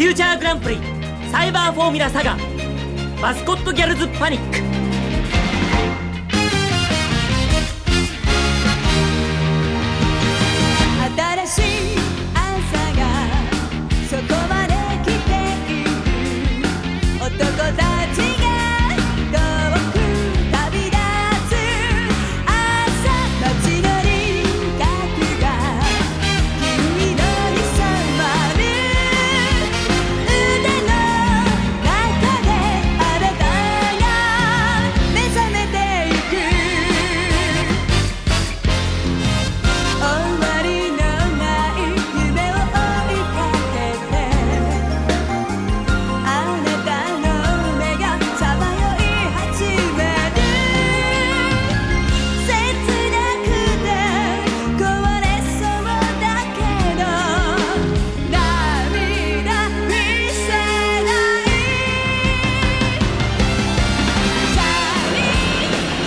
ューチャーグランプリサイバーフォーミュラサガマスコットギャルズパニック。